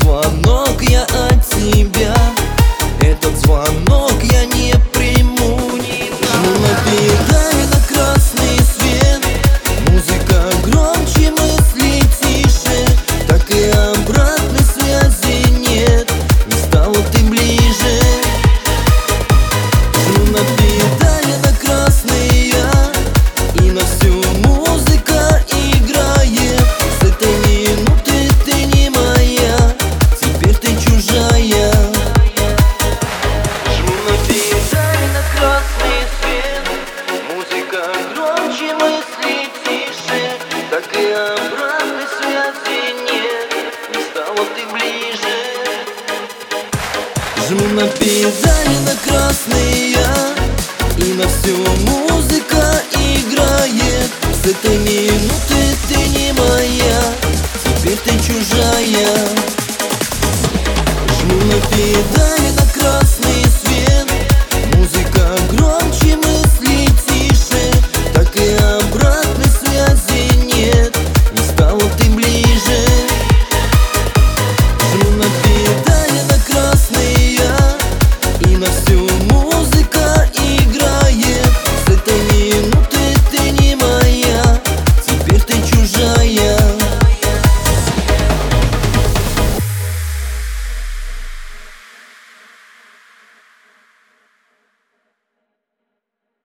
звонок я от тебя. Этот звонок я не приму. Жму на педали на красный свет. Музыка громче, мысли тише. Так и обратной связи нет. Не стала ты ближе. Жму на педали на красный я. И на всю музыка играет. С этой минуты ты не моя. Теперь ты чужая. Жму на педали на красный свет. Музыка громче, мысли тише. Так и обратной связи нет. Не стала ты ближе. Жму на педали на красный я. И на всю музыка играет. С этой минуты ты не моя. Теперь ты чужая. Жму на педали на красный